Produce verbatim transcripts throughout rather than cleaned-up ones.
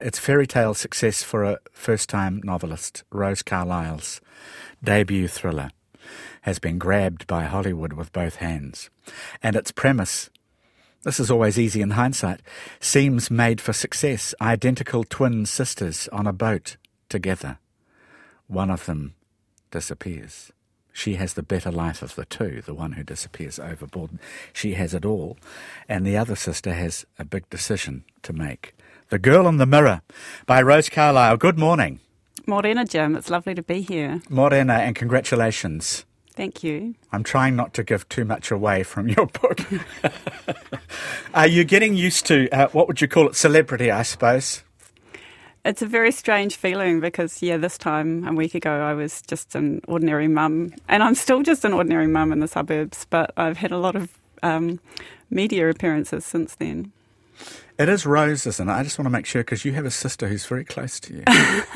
It's fairy tale success for a first-time novelist. Rose Carlyle's debut thriller has been grabbed by Hollywood with both hands. And its premise, this is always easy in hindsight, seems made for success. Identical twin sisters on a boat together. One of them disappears. She has the better life of the two, the one who disappears overboard. She has it all. And the other sister has a big decision to make. The Girl in the Mirror by Rose Carlyle. Good morning. Morena, Jim. It's lovely to be here. Morena, and congratulations. Thank you. I'm trying not to give too much away from your book. Are you getting used to, uh, what would you call it, celebrity, I suppose? It's a very strange feeling because, yeah, this time a week ago I was just an ordinary mum, and I'm still just an ordinary mum in the suburbs, but I've had a lot of um, media appearances since then. It is Rose, isn't it? I just want to make sure, because you have a sister who's very close to you.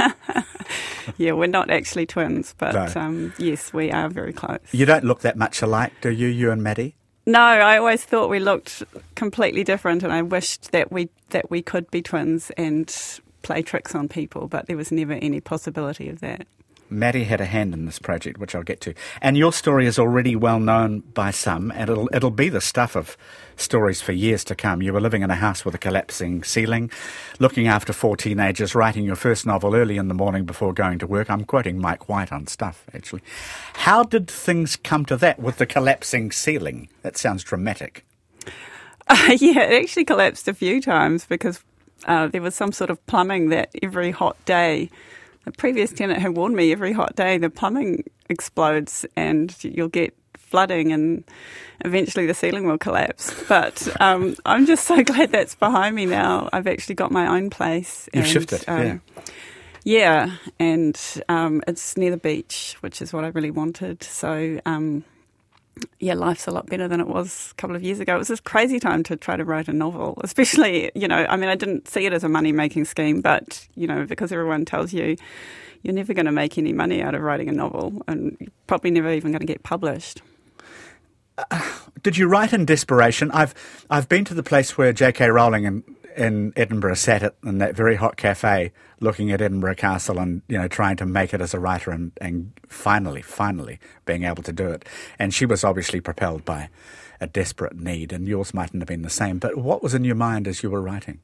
Yeah, we're not actually twins, but no. um, yes, we are very close. You don't look that much alike, do you, you and Maddie? No, I always thought we looked completely different, and I wished that we that we could be twins and play tricks on people, but there was never any possibility of that. Maddie had a hand in this project, which I'll get to. And your story is already well known by some, and it'll it'll be the stuff of stories for years to come. You were living in a house with a collapsing ceiling, looking after four teenagers, writing your first novel early in the morning before going to work. I'm quoting Mike White on Stuff, actually. How did things come to that with the collapsing ceiling? That sounds dramatic. Uh, yeah, it actually collapsed a few times because uh, there was some sort of plumbing that every hot day, the previous tenant had warned me, every hot day the plumbing explodes and you'll get flooding and eventually the ceiling will collapse. But um, I'm just so glad that's behind me now. I've actually got my own place. You've and, shifted, um, yeah. Yeah, and um, it's near the beach, which is what I really wanted. So, um, yeah, life's a lot better than it was a couple of years ago. It was this crazy time to try to write a novel, especially, you know, I mean, I didn't see it as a money-making scheme, but, you know, because everyone tells you you're never going to make any money out of writing a novel and you're probably never even going to get published. Uh, did you write in desperation? I've I've been to the place where J K Rowling in, in Edinburgh sat at, in that very hot cafe looking at Edinburgh Castle and, you know, trying to make it as a writer and, and finally, finally being able to do it. And she was obviously propelled by a desperate need, and yours mightn't have been the same. But what was in your mind as you were writing?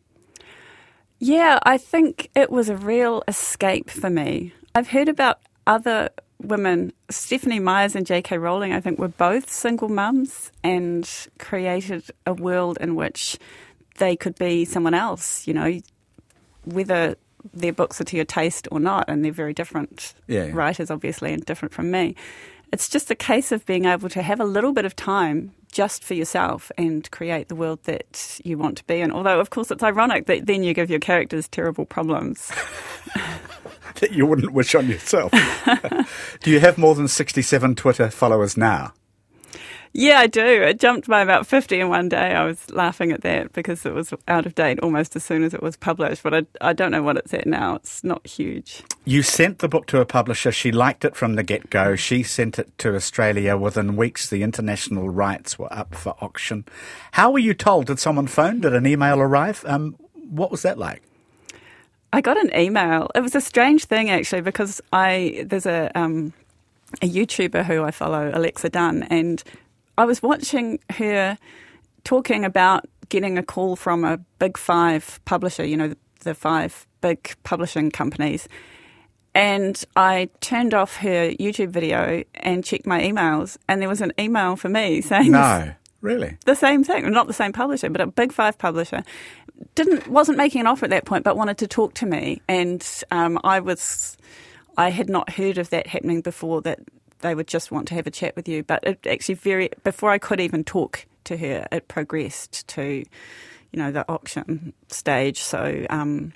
Yeah, I think it was a real escape for me. I've heard about other women, Stephanie Myers and J K Rowling, I think, were both single mums and created a world in which they could be someone else, you know, whether their books are to your taste or not, and they're very different yeah, yeah. writers, obviously, and different from me. It's just a case of being able to have a little bit of time just for yourself and create the world that you want to be in. Although, of course, it's ironic that then you give your characters terrible problems. That you wouldn't wish on yourself. Do you have more than sixty-seven Twitter followers now? Yeah, I do. It jumped by about fifty in one day. I was laughing at that because it was out of date almost as soon as it was published. But I, I don't know what it's at now. It's not huge. You sent the book to a publisher. She liked it from the get-go. She sent it to Australia. Within weeks, the international rights were up for auction. How were you told? Did someone phone? Did an email arrive? Um, what was that like? I got an email. It was a strange thing, actually, because I there's a um, a YouTuber who I follow, Alexa Dunn, and I was watching her talking about getting a call from a big five publisher, you know, the, the five big publishing companies. And I turned off her YouTube video and checked my emails, and there was an email for me saying no, really the same thing. Not the same publisher, but a big five publisher. Didn't wasn't making an offer at that point, but wanted to talk to me, and um, I was I had not heard of that happening before. That they would just want to have a chat with you, but it actually very before I could even talk to her, it progressed to, you know, the auction stage. So, um,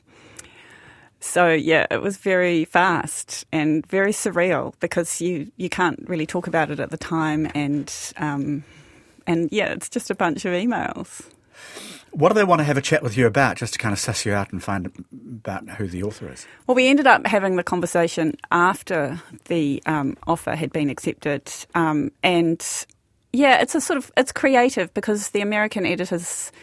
so yeah, it was very fast and very surreal because you you can't really talk about it at the time, and um, and yeah, it's just a bunch of emails. What do they want to have a chat with you about, just to kind of suss you out and find about who the author is? Well, we ended up having the conversation after the um, offer had been accepted. Um, and, yeah, it's a sort of, it's creative because the American editors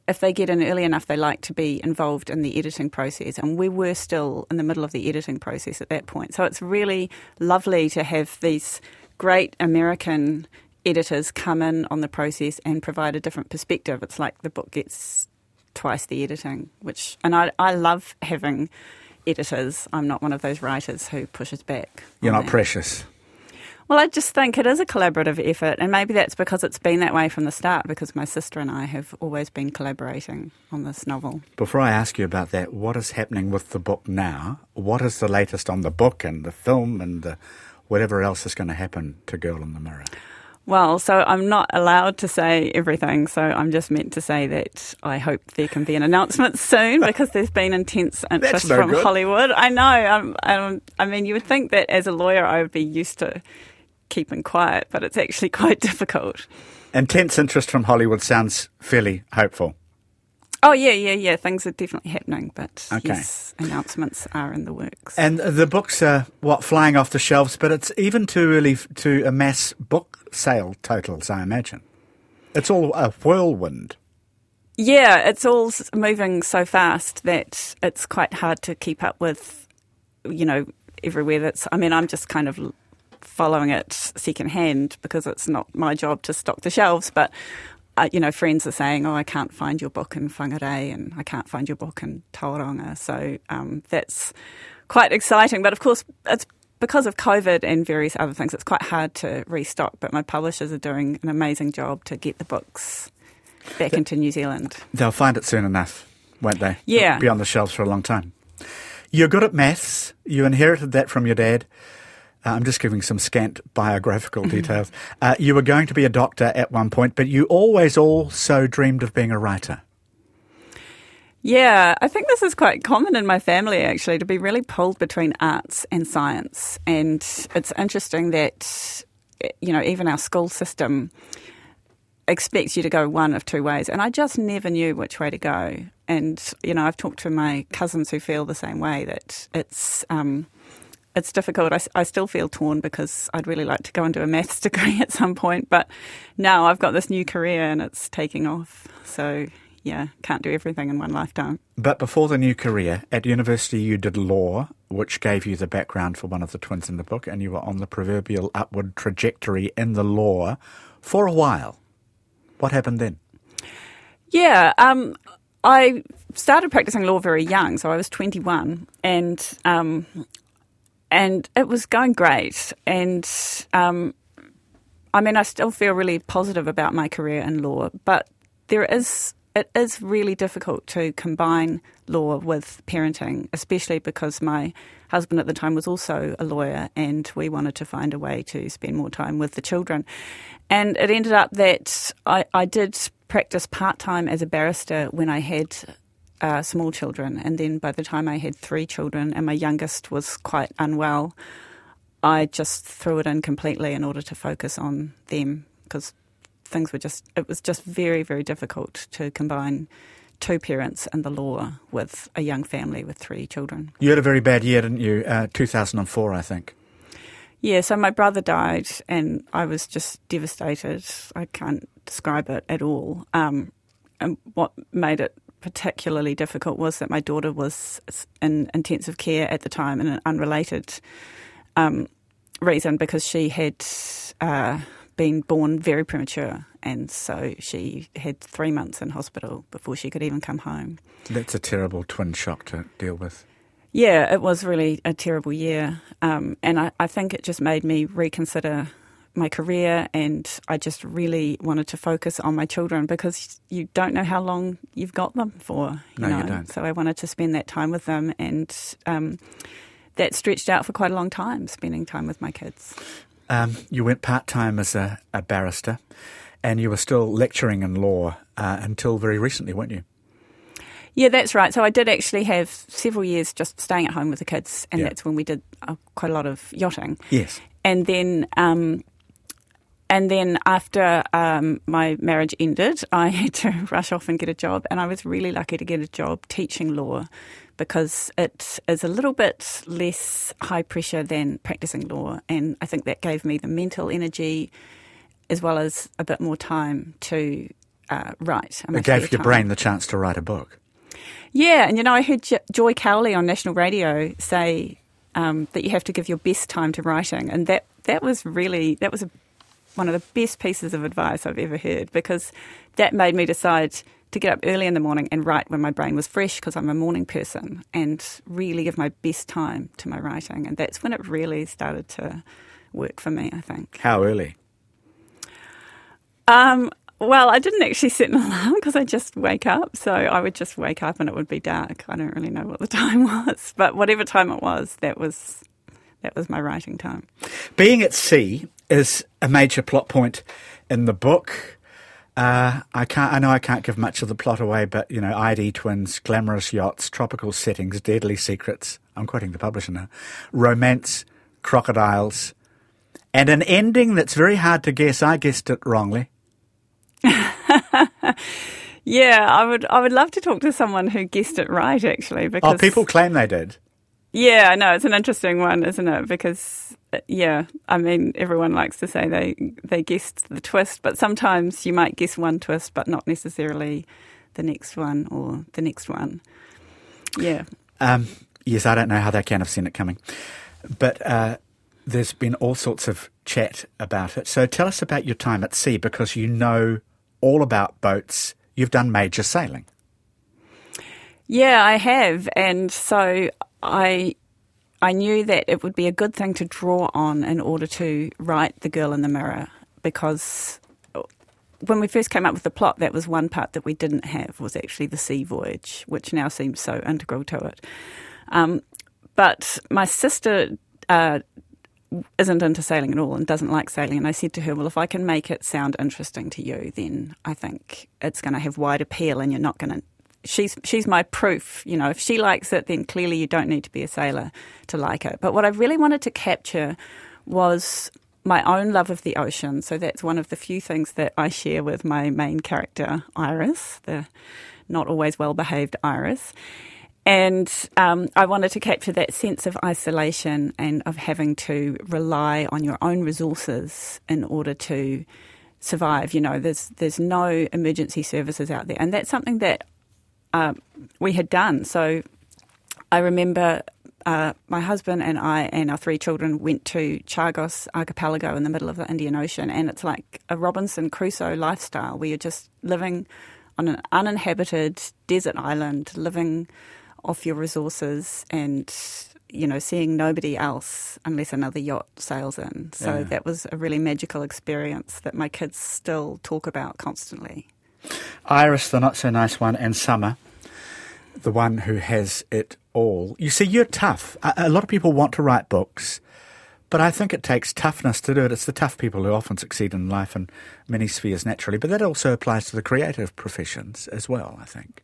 if they get in early enough, they like to be involved in the editing process. And we were still in the middle of the editing process at that point. So it's really lovely to have these great American editors come in on the process and provide a different perspective. It's like the book gets twice the editing, which, and I, I love having editors. I'm not one of those writers who pushes back. You're not that. precious. Well, I just think it is a collaborative effort, and maybe that's because it's been that way from the start, because my sister and I have always been collaborating on this novel. Before I ask you about that, what is happening with the book now? What is the latest on the book and the film and the whatever else is going to happen to Girl in the Mirror? Well, so I'm not allowed to say everything, so I'm just meant to say that I hope there can be an announcement soon, because there's been intense interest no from good. Hollywood. I know. I'm, I'm, I mean, you would think that as a lawyer I would be used to keeping quiet, but it's actually quite difficult. Intense interest from Hollywood sounds fairly hopeful. Oh, yeah, yeah, yeah. Things are definitely happening, but Okay. yes, announcements are in the works. And the books are, what, flying off the shelves, but it's even too early f- to amass book sale totals, I imagine. It's all a whirlwind. Yeah, it's all s- moving so fast that it's quite hard to keep up with, you know, everywhere that's... I mean, I'm just kind of l- following it secondhand because it's not my job to stock the shelves, but... Uh, you know, friends are saying, oh, I can't find your book in Whangarei and I can't find your book in Tauranga. So um, that's quite exciting. But of course, it's because of COVID and various other things, it's quite hard to restock. But my publishers are doing an amazing job to get the books back into New Zealand. They'll find it soon enough, won't they? Yeah. It'll be on the shelves for a long time. You're good at maths. You inherited that from your dad. Uh, I'm just giving some scant biographical details. Uh, you were going to be a doctor at one point, but you always also dreamed of being a writer. Yeah, I think this is quite common in my family, actually, to be really pulled between arts and science. And it's interesting that, you know, even our school system expects you to go one of two ways. And I just never knew which way to go. And, you know, I've talked to my cousins who feel the same way, that it's... Um, It's difficult. I, I still feel torn because I'd really like to go and do a maths degree at some point. But now I've got this new career and it's taking off. So, yeah, can't do everything in one lifetime. But before the new career, at university you did law, which gave you the background for one of the twins in the book, and you were on the proverbial upward trajectory in the law for a while. What happened then? Yeah, um, I started practicing law very young, so I was twenty-one, and... Um, And it was going great. And, um, I mean, I still feel really positive about my career in law, but there is it is really difficult to combine law with parenting, especially because my husband at the time was also a lawyer and we wanted to find a way to spend more time with the children. And it ended up that I, I did practice part-time as a barrister when I had... Uh, small children, and then by the time I had three children and my youngest was quite unwell, I just threw it in completely in order to focus on them, because things were just, it was just very, very difficult to combine two parents and the law with a young family with three children. You had a very bad year, didn't you? Uh, two thousand four, I think. Yeah, so my brother died and I was just devastated. I can't describe it at all. Um, and what made it particularly difficult was that my daughter was in intensive care at the time, in an unrelated um, reason, because she had uh, been born very premature, and so she had three months in hospital before she could even come home. That's a terrible twin shock to deal with. Yeah, it was really a terrible year, um, and I, I think it just made me reconsider my career, and I just really wanted to focus on my children, because you don't know how long you've got them for. You no, know? you don't. So I wanted to spend that time with them, and um, that stretched out for quite a long time, spending time with my kids. Um, you went part-time as a, a barrister, and you were still lecturing in law uh, until very recently, weren't you? Yeah, that's right. So I did actually have several years just staying at home with the kids, and yeah. that's when we did uh, quite a lot of yachting. Yes. And then... Um, And then after um, my marriage ended, I had to rush off and get a job. And I was really lucky to get a job teaching law, because it is a little bit less high pressure than practicing law. And I think that gave me the mental energy as well as a bit more time to uh, write. It gave your brain the chance to write a book. Yeah, and you know, I heard J- Joy Cowley on national radio say um, that you have to give your best time to writing, and that, that was really, that was a, one of the best pieces of advice I've ever heard, because that made me decide to get up early in the morning and write when my brain was fresh, because I'm a morning person, and really give my best time to my writing. And that's when it really started to work for me, I think. How early? Um, well, I didn't actually set an alarm because I just wake up. So I would just wake up and it would be dark. I don't really know what the time was. But whatever time it was, that was that was my writing time. Being at sea is a major plot point in the book. Uh, I can't. I know I can't give much of the plot away, but, you know, I D twins, glamorous yachts, tropical settings, deadly secrets. I'm quoting the publisher now. Romance, crocodiles, and an ending that's very hard to guess. I guessed it wrongly. Yeah, I would. I would love to talk to someone who guessed it right, actually. Because Oh, people claim they did. Yeah, I know, it's an interesting one, isn't it? Because, yeah, I mean, everyone likes to say they, they guessed the twist, but sometimes you might guess one twist, but not necessarily the next one or the next one. Yeah. Um, yes, I don't know how they can have seen it coming. But uh, there's been all sorts of chat about it. So tell us about your time at sea, because you know all about boats. You've done major sailing. Yeah, I have. And so I I knew that it would be a good thing to draw on in order to write The Girl in the Mirror, because when we first came up with the plot, that was one part that we didn't have, was actually the sea voyage, which now seems so integral to it. Um, but my sister uh, isn't into sailing at all and doesn't like sailing, and I said to her, well, if I can make it sound interesting to you, then I think it's going to have wide appeal and you're not going to She's she's my proof, you know. If she likes it, then clearly you don't need to be a sailor to like it. But what I really wanted to capture was my own love of the ocean. So that's one of the few things that I share with my main character, Iris, the not always well-behaved Iris. And um, I wanted to capture that sense of isolation and of having to rely on your own resources in order to survive. You know, there's there's no emergency services out there. And that's something that Uh, we had done. So I remember uh, my husband and I and our three children went to Chagos Archipelago in the middle of the Indian Ocean, and it's like a Robinson Crusoe lifestyle where you're just living on an uninhabited desert island, living off your resources and, you know, seeing nobody else unless another yacht sails in. So yeah. That was a really magical experience that my kids still talk about constantly. Iris, the not-so-nice one, and Summer, the one who has it all. You see, you're tough. A, a lot of people want to write books, but I think it takes toughness to do it. It's the tough people who often succeed in life in many spheres naturally, but that also applies to the creative professions as well, I think.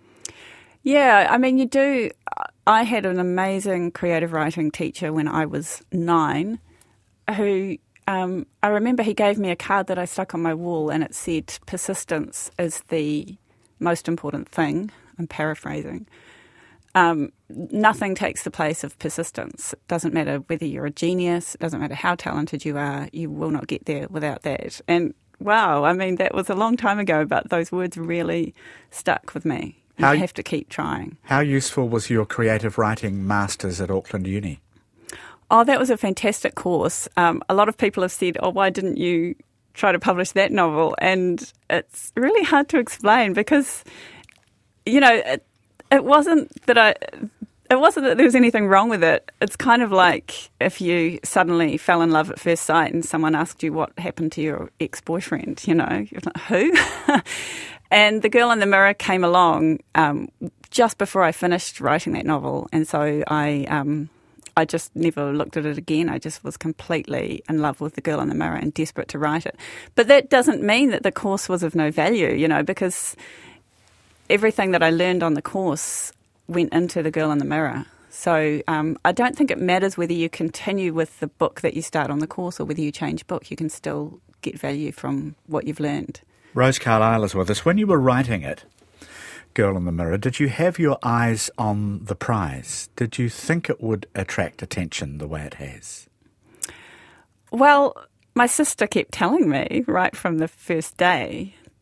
Yeah, I mean, you do. I had an amazing creative writing teacher when I was nine who... Um, I remember he gave me a card that I stuck on my wall, and it said, persistence is the most important thing. I'm paraphrasing. Um, nothing takes the place of persistence. It doesn't matter whether you're a genius. It doesn't matter how talented you are. You will not get there without that. And wow, I mean, that was a long time ago, but those words really stuck with me. You how, have to keep trying. How useful was your creative writing masters at Auckland Uni? Oh, that was a fantastic course. Um, a lot of people have said, oh, why didn't you try to publish that novel? And it's really hard to explain because, you know, it, it wasn't that I... It wasn't that there was anything wrong with it. It's kind of like if you suddenly fell in love at first sight and someone asked you what happened to your ex-boyfriend, you know. You're like, who? And The Girl in the Mirror came along um, just before I finished writing that novel. And so I... Um, I just never looked at it again. I just was completely in love with The Girl in the Mirror and desperate to write it. But that doesn't mean that the course was of no value, you know, because everything that I learned on the course went into The Girl in the Mirror. So um, I don't think it matters whether you continue with the book that you start on the course or whether you change book. You can still get value from what you've learned. Rose Carlile is with us. When you were writing it, Girl in the Mirror, did you have your eyes on the prize? Did you think it would attract attention the way it has? Well, my sister kept telling me right from the first day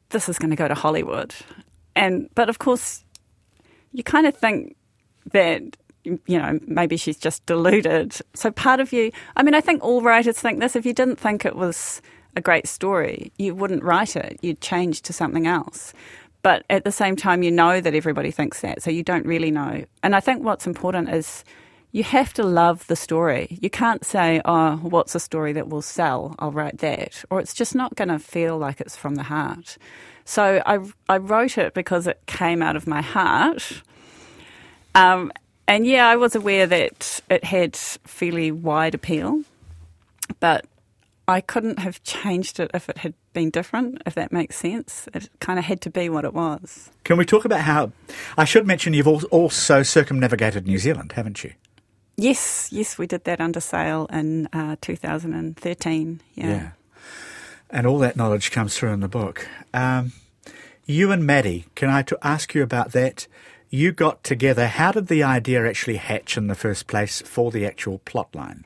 this is going to go to Hollywood. And but of course, you kind of think that, you know, maybe she's just deluded. So part of you, I mean, I think all writers think this. If you didn't think it was a great story, you wouldn't write it. You'd change to something else. But at the same time, you know that everybody thinks that, so you don't really know. And I think what's important is you have to love the story. You can't say, oh, what's a story that will sell? I'll write that. Or it's just not going to feel like it's from the heart. So I, I wrote it because it came out of my heart. Um, and yeah, I was aware that it had fairly wide appeal, but I couldn't have changed it if it had been different, if that makes sense. It kind of had to be what it was. Can we talk about how... I should mention you've also circumnavigated New Zealand, haven't you? Yes, yes, we did that under sail in uh, two thousand thirteen. Yeah. yeah. And all that knowledge comes through in the book. Um, you and Maddie, can I t- ask you about that? You got together. How did the idea actually hatch in the first place for the actual plot line?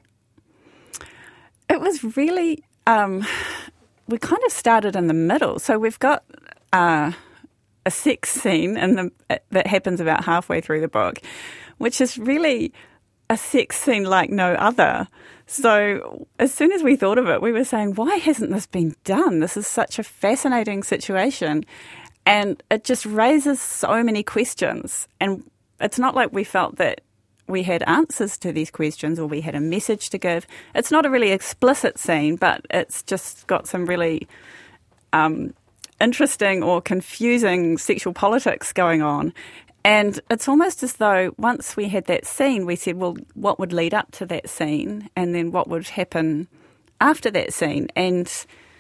It was really, um, we kind of started in the middle. So we've got uh, a sex scene in the, that happens about halfway through the book, which is really a sex scene like no other. So as soon as we thought of it, we were saying, why hasn't this been done? This is such a fascinating situation. And it just raises so many questions. And it's not like we felt that we had answers to these questions or we had a message to give. It's not a really explicit scene, but it's just got some really um, interesting or confusing sexual politics going on. And it's almost as though once we had that scene, we said, well, what would lead up to that scene and then what would happen after that scene? And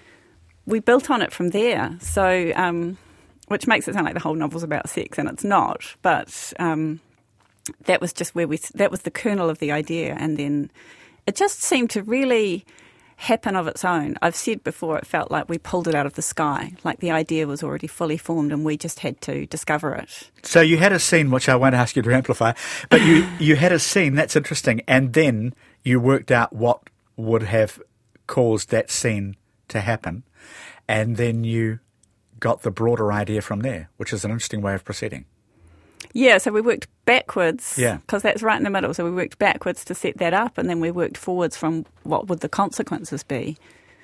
we built on it from there. So, um, which makes it sound like the whole novel's about sex, and it's not. But um, that was just where we, that was the kernel of the idea. And then it just seemed to really happen of its own. I've said before, it felt like we pulled it out of the sky, like the idea was already fully formed and we just had to discover it. So you had a scene, which I won't ask you to amplify, but you, you had a scene, that's interesting, and then you worked out what would have caused that scene to happen, and then you got the broader idea from there, which is an interesting way of proceeding. Yeah, so we worked backwards, yeah, because that's right in the middle. So we worked backwards to set that up, and then we worked forwards from what would the consequences be.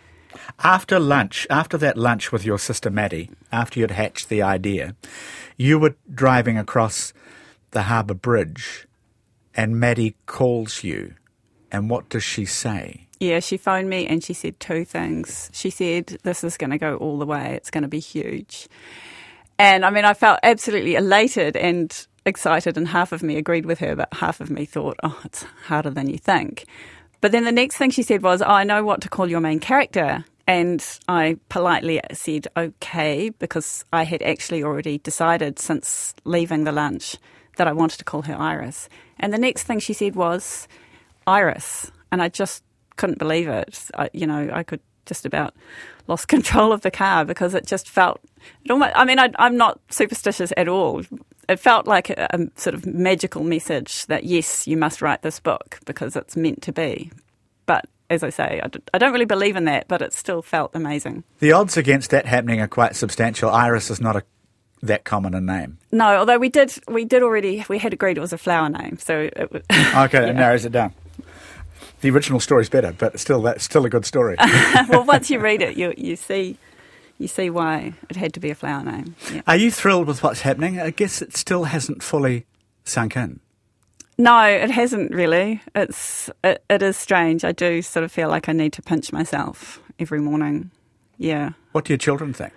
After lunch, after that lunch with your sister Maddie, after you'd hatched the idea, you were driving across the harbour bridge, and Maddie calls you, and what does she say? Yeah, she phoned me and she said two things. She said, this is going to go all the way, it's going to be huge. And I mean, I felt absolutely elated and excited, and half of me agreed with her, but half of me thought, oh, it's harder than you think. But then the next thing she said was, oh, I know what to call your main character. And I politely said, okay, because I had actually already decided since leaving the lunch that I wanted to call her Iris. And the next thing she said was Iris. And I just couldn't believe it. I, you know, I could just about lost control of the car because it just felt, it almost, I mean, I, I'm not superstitious at all. It felt like a, a sort of magical message that, yes, you must write this book because it's meant to be. But as I say, I, d- I don't really believe in that, but it still felt amazing. The odds against that happening are quite substantial. Iris is not a, that common a name. No, although we did, we did already, we had agreed it was a flower name, so it was... Okay, that yeah. narrows it down. The original story's better, but still, that's still a good story. Well, once you read it, you you see you see why it had to be a flower name. Yeah. Are you thrilled with what's happening? I guess it still hasn't fully sunk in. No, it hasn't really. It's it, it is strange. I do sort of feel like I need to pinch myself every morning. Yeah. What do your children think?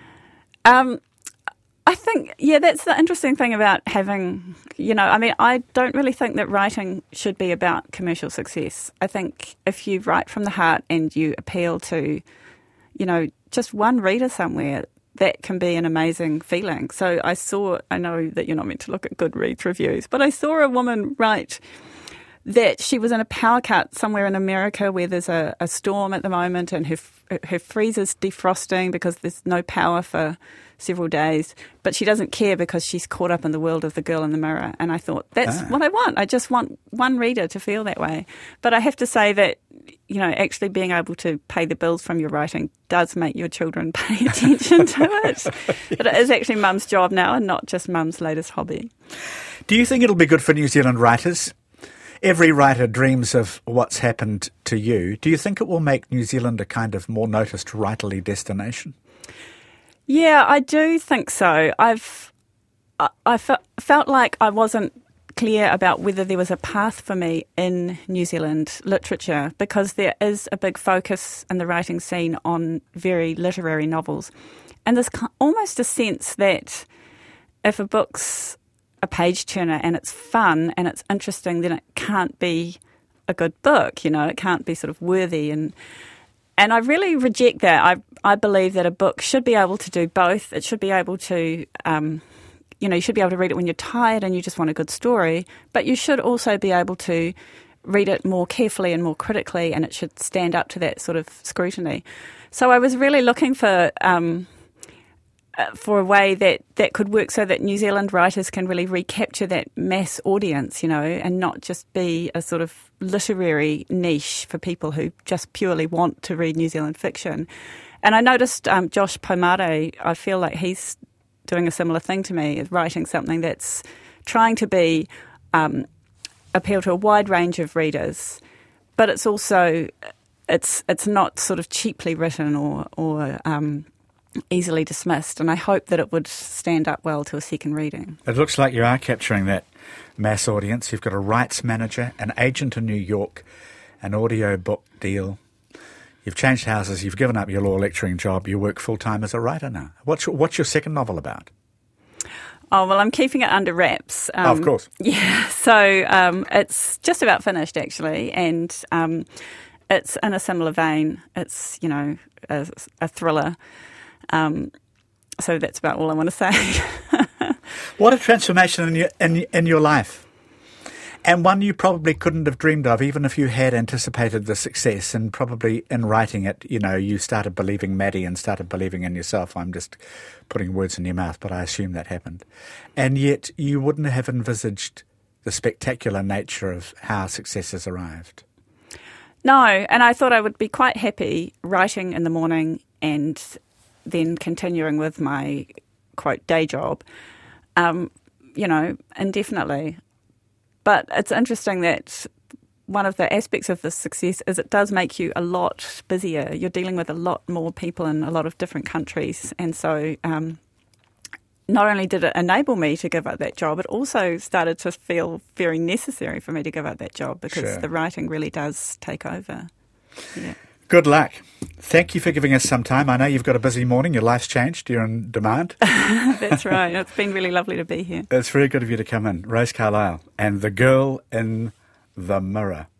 Um, I think, yeah, that's the interesting thing about having, you know, I mean, I don't really think that writing should be about commercial success. I think if you write from the heart and you appeal to, you know, just one reader somewhere, that can be an amazing feeling. So I saw, I know that you're not meant to look at Goodreads reviews, but I saw a woman write that she was in a power cut somewhere in America where there's a, a storm at the moment and her her freezer's defrosting because there's no power for several days, but she doesn't care because she's caught up in the world of The Girl in the Mirror. And I thought, that's ah. what I want. I just want one reader to feel that way. But I have to say that you know, actually being able to pay the bills from your writing does make your children pay attention to it. But it is actually mum's job now and not just mum's latest hobby. Do you think it'll be good for New Zealand writers? Every writer dreams of what's happened to you. Do you think it will make New Zealand a kind of more noticed writerly destination? Yeah, I do think so. I've I, I fe- felt like I wasn't clear about whether there was a path for me in New Zealand literature, because there is a big focus in the writing scene on very literary novels. And there's almost a sense that if a book's a page turner and it's fun and it's interesting, then it can't be a good book, you know, it can't be sort of worthy. And and I really reject that. I I believe that a book should be able to do both. It should be able to, um, you know, you should be able to read it when you're tired and you just want a good story, but you should also be able to read it more carefully and more critically, and it should stand up to that sort of scrutiny. So I was really looking for um, uh, for a way that, that could work so that New Zealand writers can really recapture that mass audience, you know, and not just be a sort of literary niche for people who just purely want to read New Zealand fiction. And I noticed um, Josh Pomare, I feel like he's doing a similar thing to me, writing something that's trying to be um, appeal to a wide range of readers, but it's also it's it's not sort of cheaply written or or um, easily dismissed. And I hope that it would stand up well to a second reading. It looks like you are capturing that mass audience. You've got a rights manager, an agent in New York, an audio book deal. You've changed houses, you've given up your law lecturing job, you work full-time as a writer now. What's your, what's your second novel about? Oh, well, I'm keeping it under wraps. Um, oh, of course. Yeah, so um, it's just about finished, actually, and um, it's in a similar vein. It's, you know, a, a thriller. Um, so that's about all I want to say. What a transformation in your, in, in your life. And one you probably couldn't have dreamed of, even if you had anticipated the success. And probably in writing it, you know, you started believing Maddie and started believing in yourself. I'm just putting words in your mouth, but I assume that happened. And yet you wouldn't have envisaged the spectacular nature of how success has arrived. No, and I thought I would be quite happy writing in the morning and then continuing with my, quote, day job, um, you know, indefinitely. But it's interesting that one of the aspects of this success is it does make you a lot busier. You're dealing with a lot more people in a lot of different countries. And so um, not only did it enable me to give up that job, it also started to feel very necessary for me to give up that job because Sure. the writing really does take over. Yeah. Good luck. Thank you for giving us some time. I know you've got a busy morning. Your life's changed. You're in demand. That's right. It's been really lovely to be here. It's very good of you to come in. Rose Carlile and The Girl in the Mirror.